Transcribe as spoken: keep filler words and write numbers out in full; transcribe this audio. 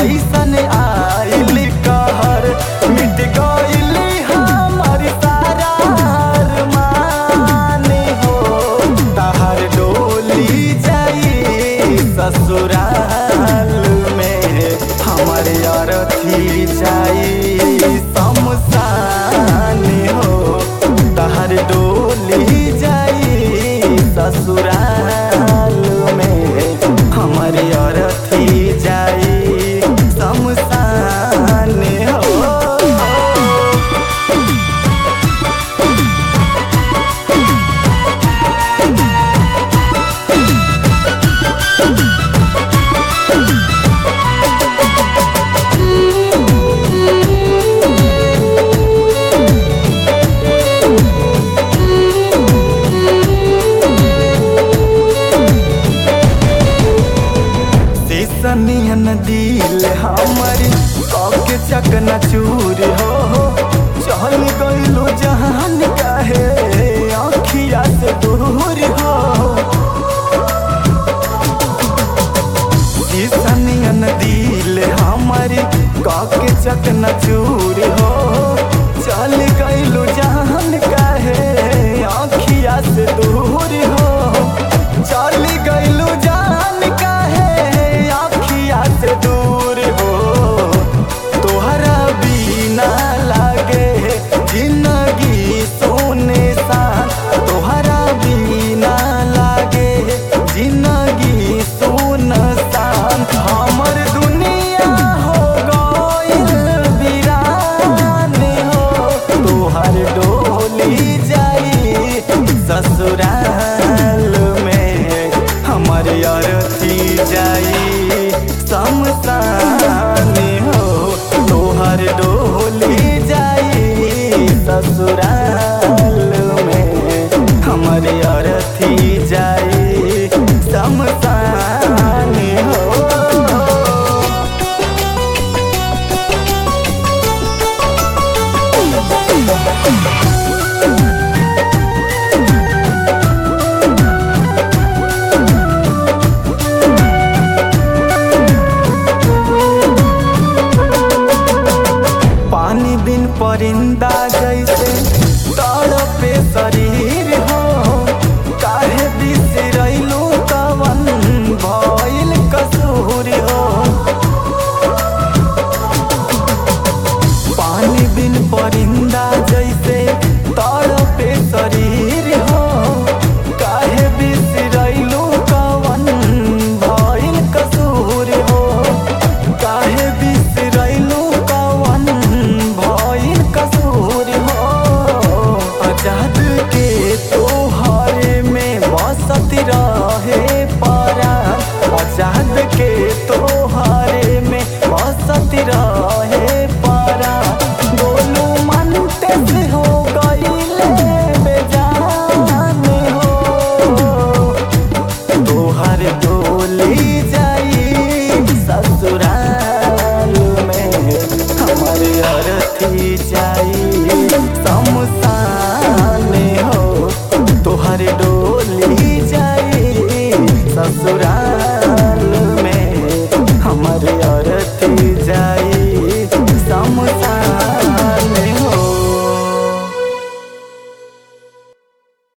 ऐसन आइल कहर मिट गइल हमर सारा अरमान हो। तहर डोली जाई ससुराल में हमर अरथी जाई शमशान हो। तहर डोली जाई ससुराल में हमर अरथी जाई शमशान हो। सनियन दिल हमर कके चकना चूर हो। चल गइलो जहान काहे आँखिया से दूर हो। सनियन दिल हमर कके चकना चूर हो। चल गइलो जहान काहे आँखिया से दूर हो। चल गइलो जहान काहे से दूर हो। तोहरा बिना लागे जिंदगी सोने सान। तोहरा बिना लागे जिंदगी सुनसान। हमर दुनिया हो गइल वीरान हो। तोहर डोली जाई ससुराल में हमर अरथी जाई शमशान हो। तोहर डोली जाई ससुराल में हमर अरथी जाई शमशान हो। पानी बिन परिंदा जैसे तड़पे शरीर हो। काहे बिसरैलू कवन भइल कसूर हो। पानी बिन परिंदा जैसे तड़पे शरीर हो। काहे बिसरैलू कवन भइल कसूर हो। काहे बिसरैलू कसूर हो। आजाद के तोहरे में बसत रहे परान। आजाद के तोहरे में बसत रहे परान। गोलू मनते से हो गइले बेजान हो। तोहर डोली जाई ससुराल में हमर अरथी जाई शमशान।